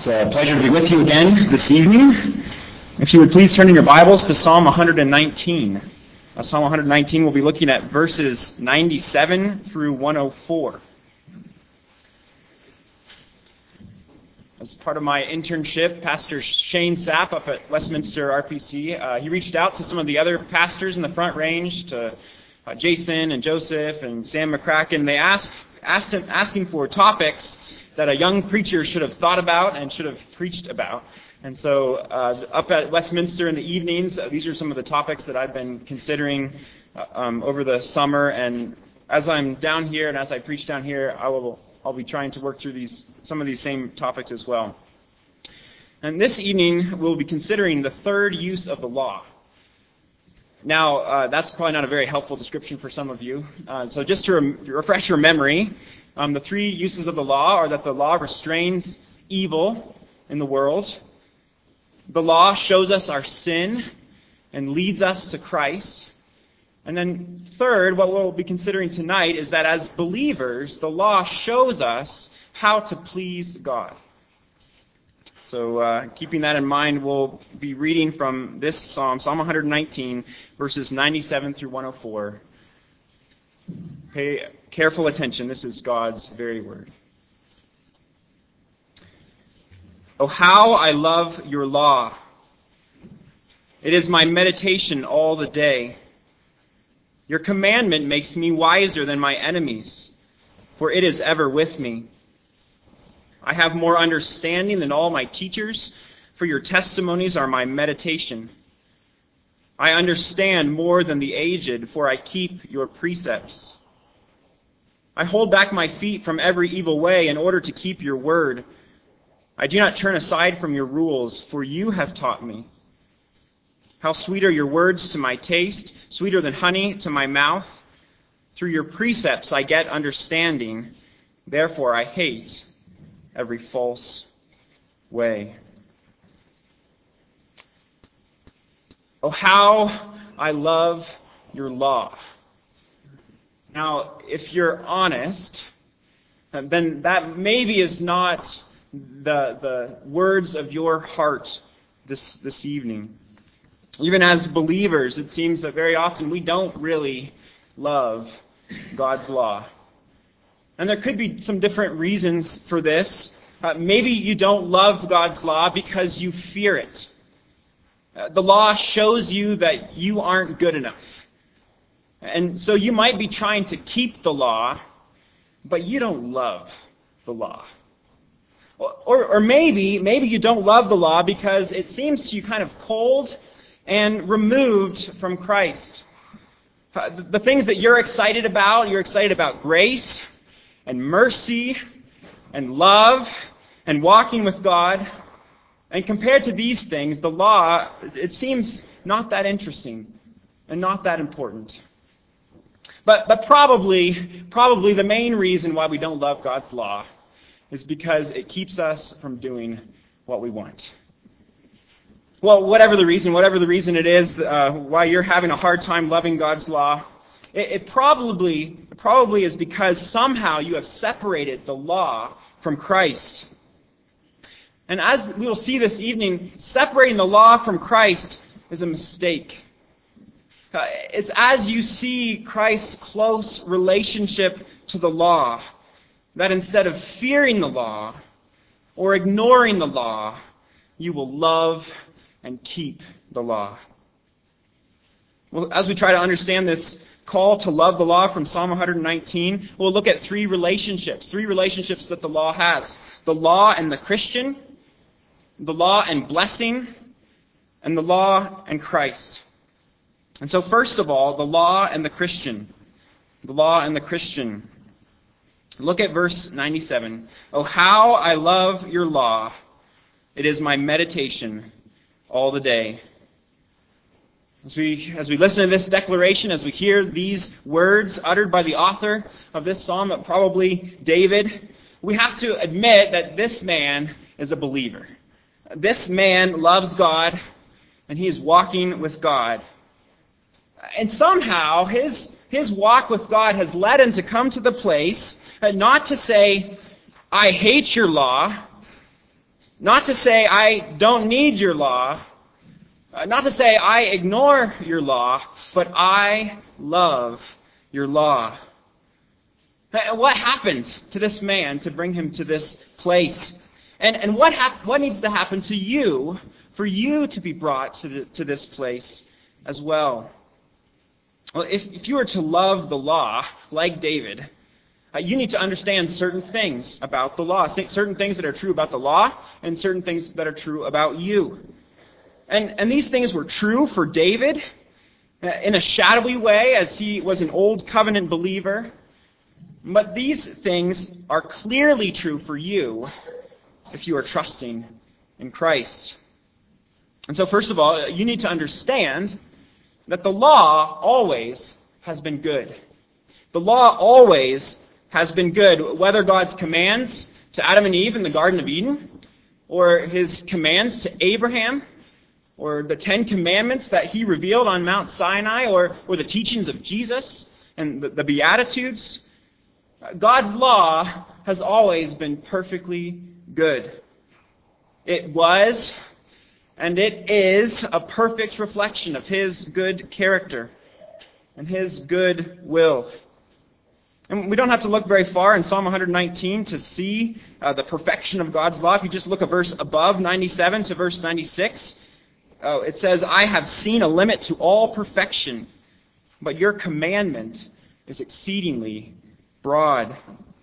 It's a pleasure to be with you again this evening. If you would please turn in your Bibles to Psalm 119. Psalm 119, we'll be looking at verses 97 through 104. As part of my internship, Pastor Shane Sapp up at Westminster RPC, he reached out to some of the other pastors in the Front Range, to Jason and Joseph and Sam McCracken. They asking for topics that a young preacher should have thought about and should have preached about. And so up at Westminster in the evenings, these are some of the topics that I've been considering over the summer. And as I'm down here and as I preach down here, I'll be trying to work through some of these same topics as well. And this evening, we'll be considering the third use of the law. Now, that's probably not a very helpful description for some of you. So just to refresh your memory, the three uses of the law are that the law restrains evil in the world. The law shows us our sin and leads us to Christ. And then third, what we'll be considering tonight is that as believers, the law shows us how to please God. So keeping that in mind, we'll be reading from this Psalm, Psalm 119, verses 97 through 104. Pay careful attention. This is God's very word. Oh, how I love your law. It is my meditation all the day. Your commandment makes me wiser than my enemies, for it is ever with me. I have more understanding than all my teachers, for your testimonies are my meditation. I understand more than the aged, for I keep your precepts. I hold back my feet from every evil way in order to keep your word. I do not turn aside from your rules, for you have taught me. How sweet are your words to my taste, sweeter than honey to my mouth. Through your precepts I get understanding, therefore I hate every false way. Oh, how I love your law. Now, if you're honest, then that maybe is not the words of your heart this evening. Even as believers, it seems that very often we don't really love God's law. And there could be some different reasons for this. Maybe you don't love God's law because you fear it. The law shows you that you aren't good enough. And so you might be trying to keep the law, but you don't love the law. Or maybe you don't love the law because it seems to you kind of cold and removed from Christ. The things that you're excited about grace and mercy and love and walking with God. And compared to these things, the law, it seems not that interesting and not that important. But probably the main reason why we don't love God's law is because it keeps us from doing what we want. Well, whatever the reason it is why you're having a hard time loving God's law, it probably is because somehow you have separated the law from Christ. And as we will see this evening, separating the law from Christ is a mistake. It's as you see Christ's close relationship to the law that instead of fearing the law or ignoring the law, you will love and keep the law. Well, as we try to understand this call to love the law from Psalm 119, we'll look at three relationships that the law has. The law and the Christian, the law and blessing, and the law and Christ. And so first of all, the law and the Christian. The law and the Christian. Look at verse 97. Oh, how I love your law. It is my meditation all the day. As we listen to this declaration, as we hear these words uttered by the author of this psalm, probably David, we have to admit that this man is a believer. This man loves God, and he is walking with God. And somehow his walk with God has led him to come to the place not to say, I hate your law, Not to say I don't need your law, not to say I ignore your law, but I love your law. What happened to this man to bring him to this place? And what needs to happen to you for you to be brought to this place as well? Well, if you are to love the law, like David, you need to understand certain things about the law, certain things that are true about the law, and certain things that are true about you. And these things were true for David in a shadowy way, as he was an old covenant believer. But these things are clearly true for you if you are trusting in Christ. And so, first of all, you need to understand that the law always has been good. The law always has been good, whether God's commands to Adam and Eve in the Garden of Eden, or his commands to Abraham, or the Ten Commandments that he revealed on Mount Sinai, or the teachings of Jesus and the Beatitudes. God's law has always been perfectly good. It was, and it is, a perfect reflection of his good character and his good will. And we don't have to look very far in Psalm 119 to see the perfection of God's law. If you just look a verse above 97 to verse 96, it says, I have seen a limit to all perfection, but your commandment is exceedingly broad.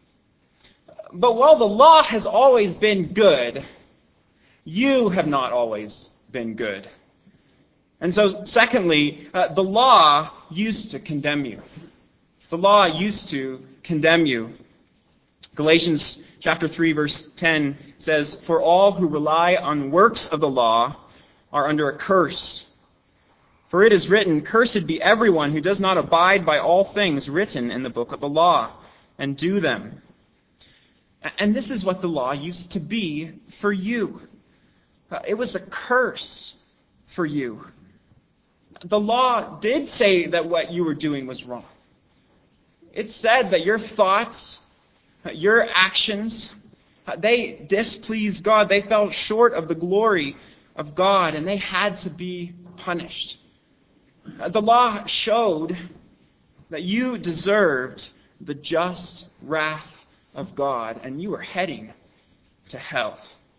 But while the law has always been good, you have not always been good. And so, secondly, the law used to condemn you. The law used to condemn you. Galatians chapter 3, verse 10 says, For all who rely on works of the law are under a curse. For it is written, Cursed be everyone who does not abide by all things written in the book of the law, and do them. And this is what the law used to be for you. It was a curse for you. The law did say that what you were doing was wrong. It said that your thoughts, your actions, they displeased God. They fell short of the glory of God, and they had to be punished. The law showed that you deserved the just wrath of God, and you were heading to hell.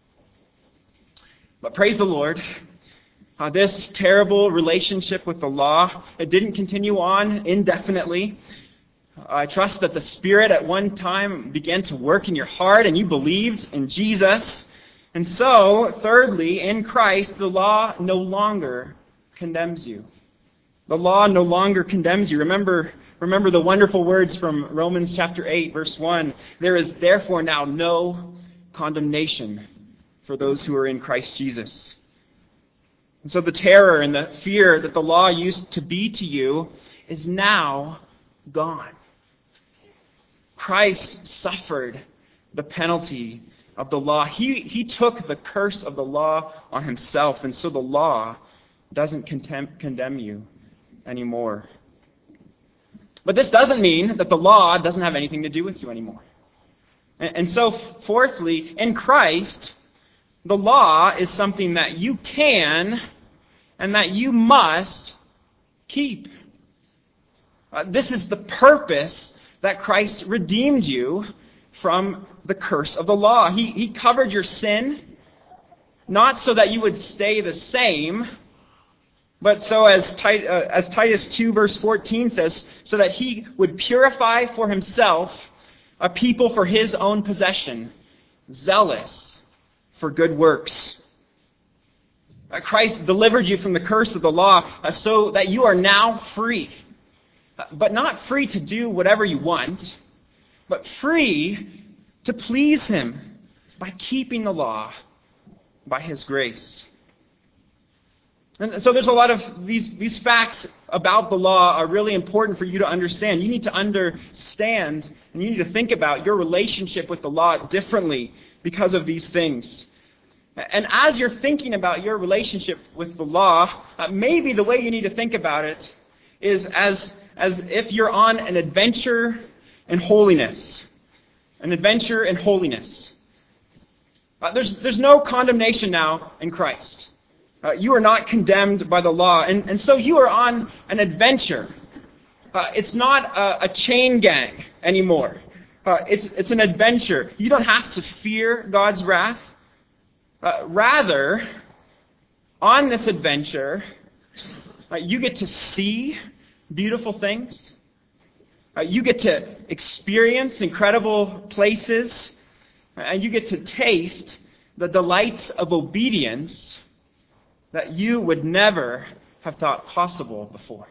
But praise the Lord, this terrible relationship with the law, it didn't continue on indefinitely. I trust that the Spirit at one time began to work in your heart and you believed in Jesus. And so, thirdly, in Christ, the law no longer condemns you. The law no longer condemns you. Remember the wonderful words from Romans chapter 8, verse 1. There is therefore now no condemnation for those who are in Christ Jesus. And so the terror and the fear that the law used to be to you is now gone. Christ suffered the penalty of the law. He took the curse of the law on himself, and so the law doesn't condemn you anymore. But this doesn't mean that the law doesn't have anything to do with you anymore. And so, fourthly, in Christ, the law is something that you can and that you must keep. This is the purpose that Christ redeemed you from the curse of the law. He covered your sin, not so that you would stay the same, but so as Titus 2 verse 14 says, so that he would purify for himself a people for his own possession, zealous for good works. Christ delivered you from the curse of the law so that you are now free. But not free to do whatever you want, but free to please him by keeping the law by his grace. And so there's a lot of these facts about the law are really important for you to understand. You need to understand and you need to think about your relationship with the law differently because of these things. And as you're thinking about your relationship with the law, maybe the way you need to think about it is as if you're on an adventure in holiness. An adventure in holiness. There's no condemnation now in Christ. You are not condemned by the law. And so you are on an adventure. It's not a chain gang anymore. It's an adventure. You don't have to fear God's wrath. Rather, on this adventure, you get to see beautiful things. You get to experience incredible places. And you get to taste the delights of obedience that you would never have thought possible before.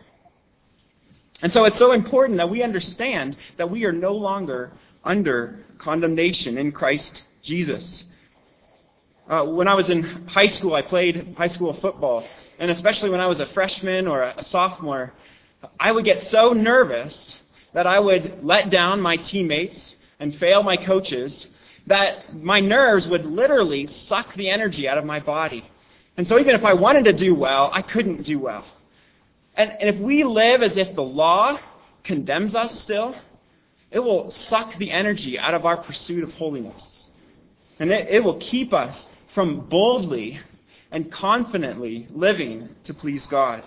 And so it's so important that we understand that we are no longer under condemnation in Christ Jesus. When I was in high school, I played high school football. And especially when I was a freshman or a sophomore, I would get so nervous that I would let down my teammates and fail my coaches, that my nerves would literally suck the energy out of my body. And so even if I wanted to do well, I couldn't do well. And if we live as if the law condemns us still, it will suck the energy out of our pursuit of holiness. And it will keep us from boldly and confidently living to please God.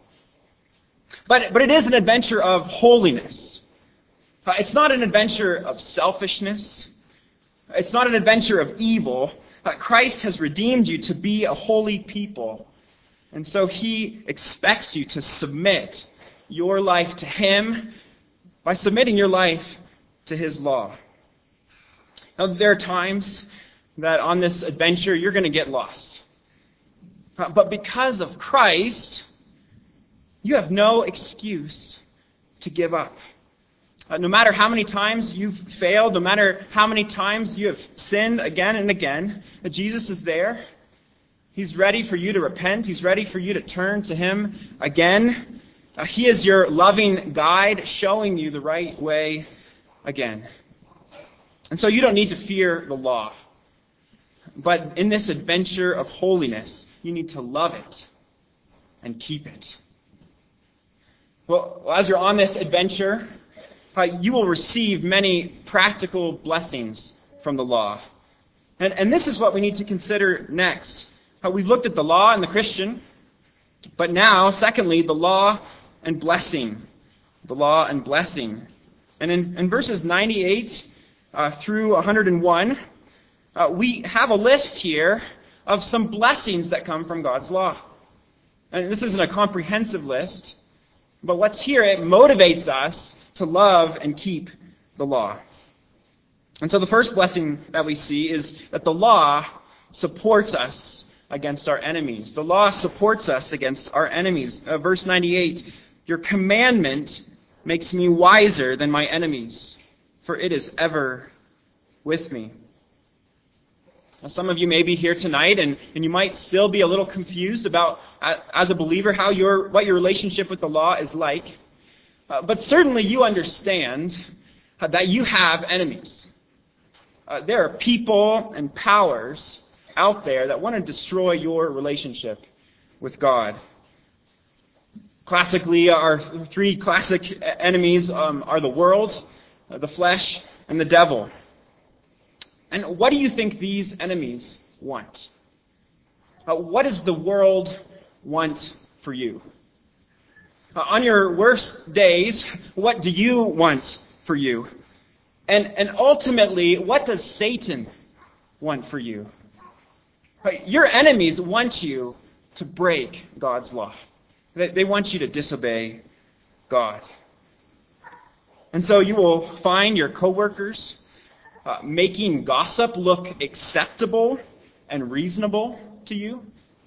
But it is an adventure of holiness. It's not an adventure of selfishness. It's not an adventure of evil. Christ has redeemed you to be a holy people. And so he expects you to submit your life to him by submitting your life to his law. Now, there are times that on this adventure you're going to get lost. But because of Christ, you have no excuse to give up. No matter how many times you've failed, no matter how many times you have sinned again and again, Jesus is there. He's ready for you to repent. He's ready for you to turn to him again. He is your loving guide, showing you the right way again. And so you don't need to fear the law. But in this adventure of holiness, you need to love it and keep it. Well, as you're on this adventure, you will receive many practical blessings from the law. And this is what we need to consider next. We've looked at the law and the Christian, but now, secondly, the law and blessing. The law and blessing. And in verses 98 through 101, we have a list here of some blessings that come from God's law. And this isn't a comprehensive list, but what's here, it motivates us to love and keep the law. And so the first blessing that we see is that the law supports us against our enemies. The law supports us against our enemies. Verse 98, your commandment makes me wiser than my enemies, for it is ever with me. Now, some of you may be here tonight, and you might still be a little confused about, as a believer, what your relationship with the law is like. But certainly you understand that you have enemies. There are people and powers out there that want to destroy your relationship with God. Classically, our three classic enemies are the world, the flesh, and the devil. And what do you think these enemies want? What does the world want for you? On your worst days, what do you want for you? And ultimately, what does Satan want for you? Your enemies want you to break God's law. They want you to disobey God. And so you will find your coworkers making gossip look acceptable and reasonable to you.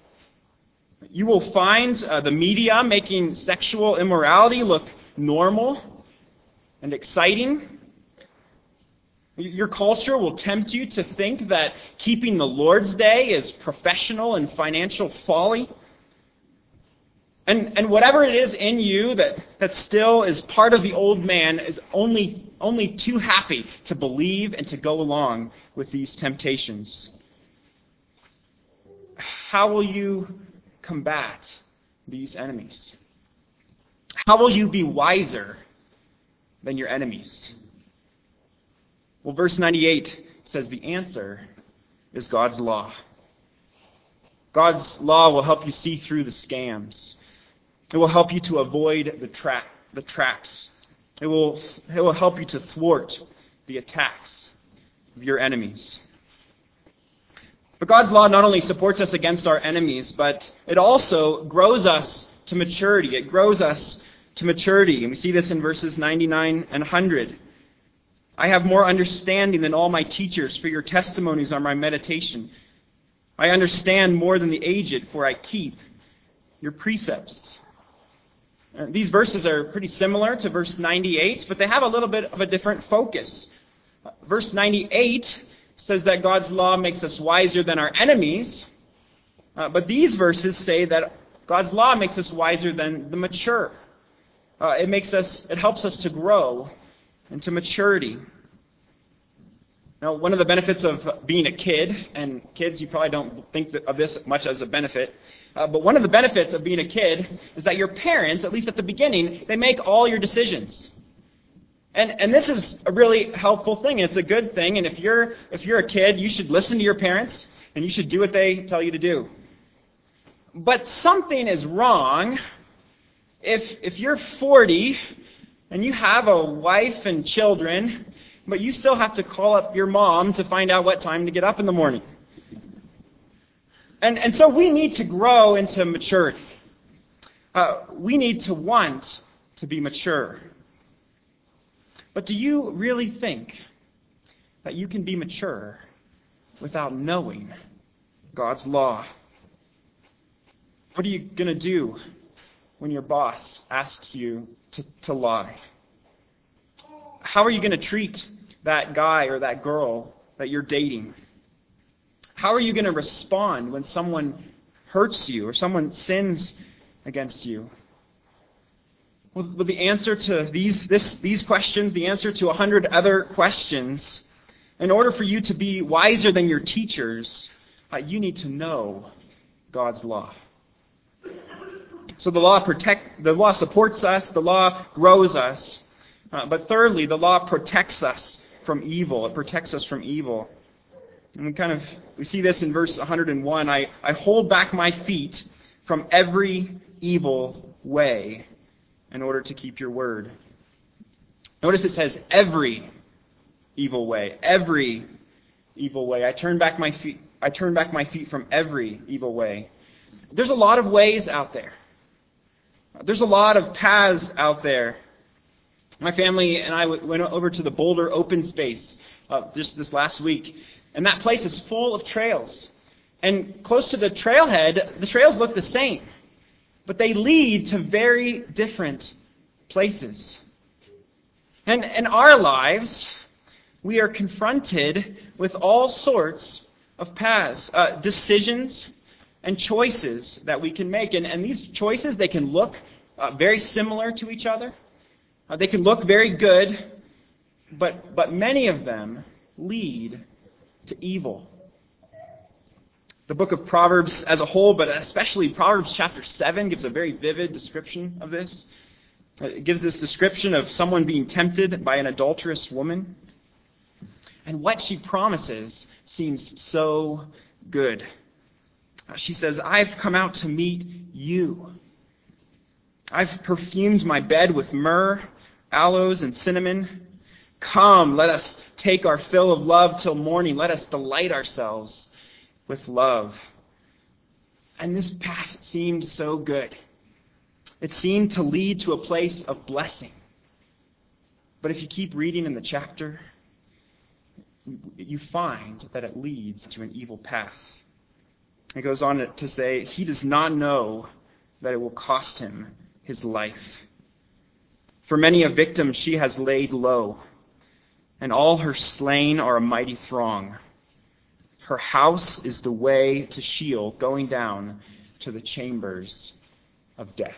You will find the media making sexual immorality look normal and exciting. Your culture will tempt you to think that keeping the Lord's Day is professional and financial folly. And whatever it is in you that still is part of the old man is only too happy to believe and to go along with these temptations. How will you combat these enemies? How will you be wiser than your enemies? Well, verse 98 says the answer is God's law. God's law will help you see through the scams. It will help you to avoid the traps. It will help you to thwart the attacks of your enemies. But God's law not only supports us against our enemies, but it also grows us to maturity. It grows us to maturity. And we see this in verses 99 and 100. I have more understanding than all my teachers, for your testimonies are my meditation. I understand more than the aged, for I keep your precepts. These verses are pretty similar to verse 98, but they have a little bit of a different focus. Verse 98 says that God's law makes us wiser than our enemies, but these verses say that God's law makes us wiser than the mature. It helps us to grow into maturity. Now, one of the benefits of being a kid, and kids, you probably don't think of this much as a benefit, but one of the benefits of being a kid is that your parents, at least at the beginning, they make all your decisions. And this is a really helpful thing. It's a good thing. And if you're a kid, you should listen to your parents and you should do what they tell you to do. But something is wrong if you're 40 and you have a wife and children, but you still have to call up your mom to find out what time to get up in the morning. And so we need to grow into maturity. We need to want to be mature. But do you really think that you can be mature without knowing God's law? What are you going to do when your boss asks you to lie? How are you going to treat that guy or that girl that you're dating? How are you going to respond when someone hurts you or someone sins against you? Well, the answer to these questions, the answer to 100 other questions, in order for you to be wiser than your teachers, you need to know God's law. So the law supports us, the law grows us, but thirdly, the law protects us from evil. It protects us from evil. And we see this in verse 101. I hold back my feet from every evil way in order to keep your word. Notice it says every evil way. Every evil way. I turn back my feet from every evil way. There's a lot of ways out there. There's a lot of paths out there. My family and I went over to the Boulder Open Space just this last week, and that place is full of trails. And close to the trailhead, the trails look the same, but they lead to very different places. And in our lives, we are confronted with all sorts of paths, decisions, and choices that we can make. And these choices, they can look very similar to each other. They can look very good, but many of them lead to evil. The book of Proverbs as a whole, but especially Proverbs chapter 7, gives a very vivid description of this. It gives this description of someone being tempted by an adulterous woman. And what she promises seems so good. She says, I've come out to meet you. I've perfumed my bed with myrrh, aloes, and cinnamon. Come, let us take our fill of love till morning. Let us delight ourselves with love. And this path seemed so good. It seemed to lead to a place of blessing. But if you keep reading in the chapter, you find that it leads to an evil path. It goes on to say, he does not know that it will cost him his life. For many a victim she has laid low, and all her slain are a mighty throng. Her house is the way to Sheol, going down to the chambers of death.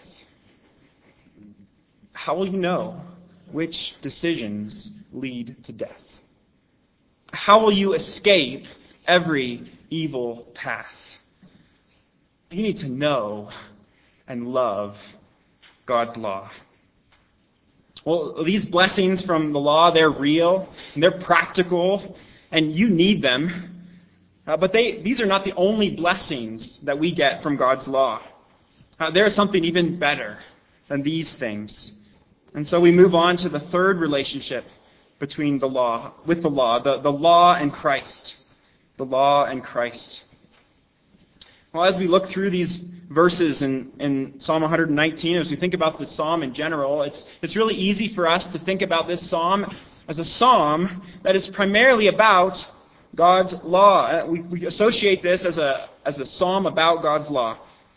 How will you know which decisions lead to death? How will you escape every evil path? You need to know and love God's law. Well, these blessings from the law, they're real, and they're practical, and you need them. But these are not the only blessings that we get from God's law. There is something even better than these things. And so we move on to the third relationship between the law, the law and Christ. The law and Christ. Well, as we look through these verses in Psalm 119, as we think about the psalm in general, it's really easy for us to think about this psalm as a psalm that is primarily about God's law. We associate this as a psalm about God's law.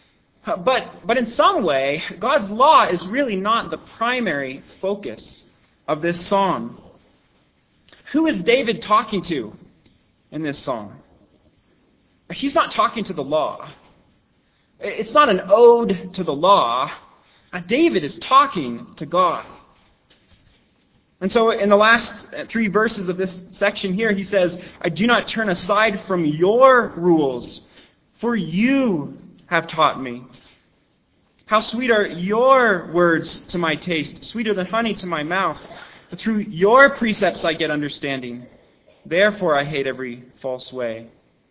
But in some way, God's law is really not the primary focus of this psalm. Who is David talking to in this psalm? He's not talking to the law. It's not an ode to the law. David is talking to God. And so in the last 3 verses of this section here, he says, I do not turn aside from your rules, for you have taught me. How sweet are your words to my taste, sweeter than honey to my mouth. Through your precepts I get understanding. Therefore I hate every false way.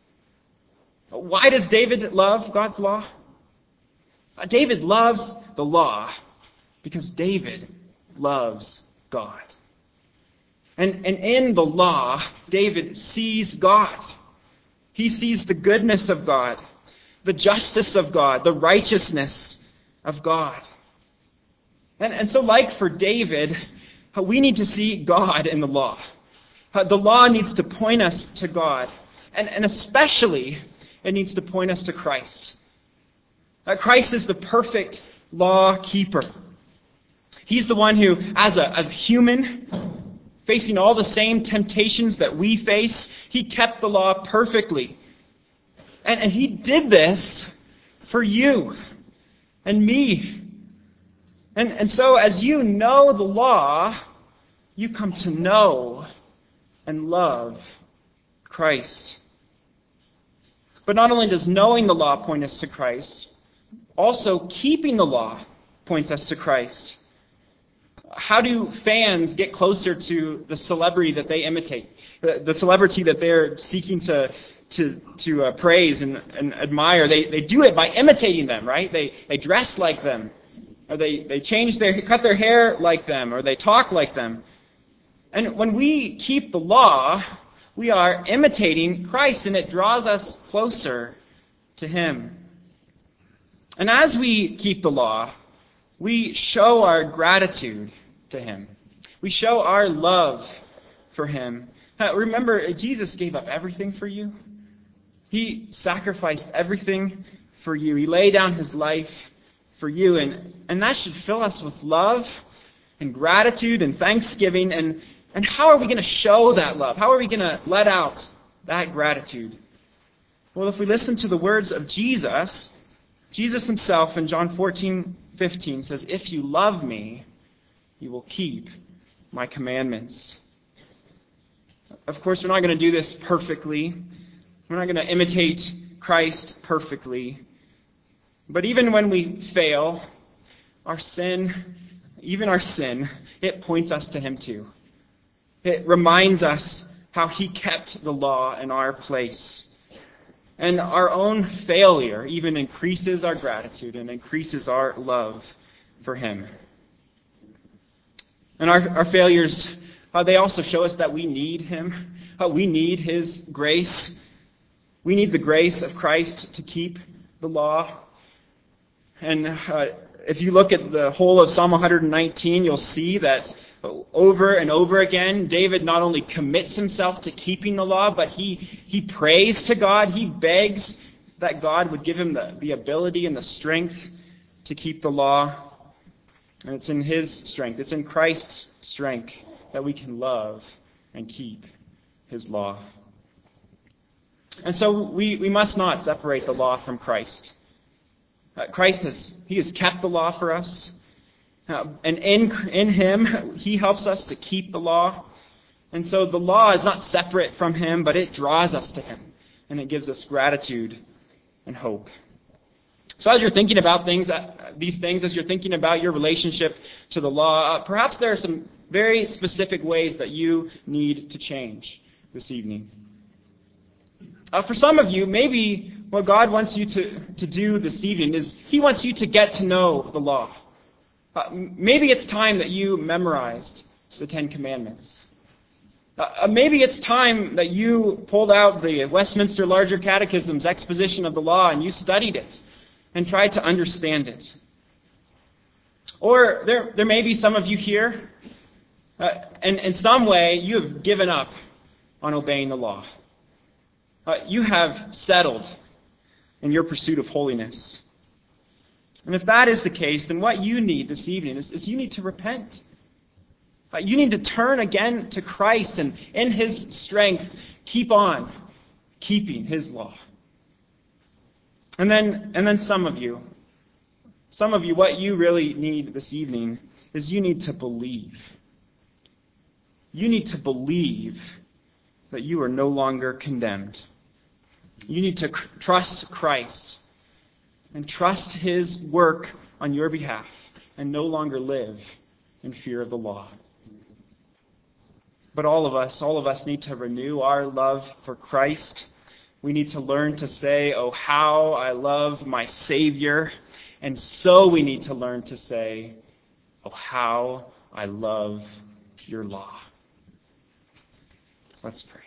Why does David love God's law? David loves the law because David loves God. And in the law, David sees God. He sees the goodness of God, the justice of God, the righteousness of God. And so like for David, we need to see God in the law. The law needs to point us to God. And especially, it needs to point us to Christ. Christ is the perfect law keeper. He's the one who, as a human, facing all the same temptations that we face, he kept the law perfectly. And he did this for you and me. And so as you know the law, you come to know and love Christ. But not only does knowing the law point us to Christ, also keeping the law points us to Christ. How do fans get closer to the celebrity that they imitate? The celebrity that they're seeking to praise and admire. They do it by imitating them, right? They dress like them. Or they cut their hair like them, or they talk like them. And when we keep the law, we are imitating Christ, and it draws us closer to Him. And as we keep the law, we show our gratitude to Him. We show our love for Him. Remember, Jesus gave up everything for you. He sacrificed everything for you. He laid down His life for you. And that should fill us with love and gratitude and thanksgiving. And how are we going to show that love? How are we going to let out that gratitude? Well, if we listen to the words of Jesus Himself in John 14:15 says, if you love me, you will keep my commandments. Of course, we're not going to do this perfectly. We're not going to imitate Christ perfectly. But even when we fail, our sin, it points us to Him too. It reminds us how He kept the law in our place. And our own failure even increases our gratitude and increases our love for Him. And our failures, they also show us that we need Him. We need His grace. We need the grace of Christ to keep the law. And if you look at the whole of Psalm 119, you'll see that over and over again, David not only commits himself to keeping the law, but he prays to God. He begs that God would give him the ability and the strength to keep the law. And it's in His strength, it's in Christ's strength that we can love and keep His law. And so we must not separate the law from Christ. Christ has kept the law for us. And in Him, He helps us to keep the law. And so the law is not separate from Him, but it draws us to Him. And it gives us gratitude and hope. So as you're thinking about these things, as you're thinking about your relationship to the law, perhaps there are some very specific ways that you need to change this evening. For some of you, maybe what God wants you to do this evening is He wants you to get to know the law. Maybe it's time that you memorized the Ten Commandments. Maybe it's time that you pulled out the Westminster Larger Catechism's exposition of the law and you studied it and tried to understand it. Or there may be some of you here, and in some way you have given up on obeying the law. You have settled in your pursuit of holiness. And if that is the case, then what you need this evening is you need to repent. You need to turn again to Christ and in His strength keep on keeping His law. And then some of you, what you really need this evening is you need to believe. You need to believe that you are no longer condemned. You need to trust Christ and trust His work on your behalf and no longer live in fear of the law. But all of us need to renew our love for Christ. We need to learn to say, "Oh, how I love my Savior." And so we need to learn to say, "Oh, how I love your law." Let's pray.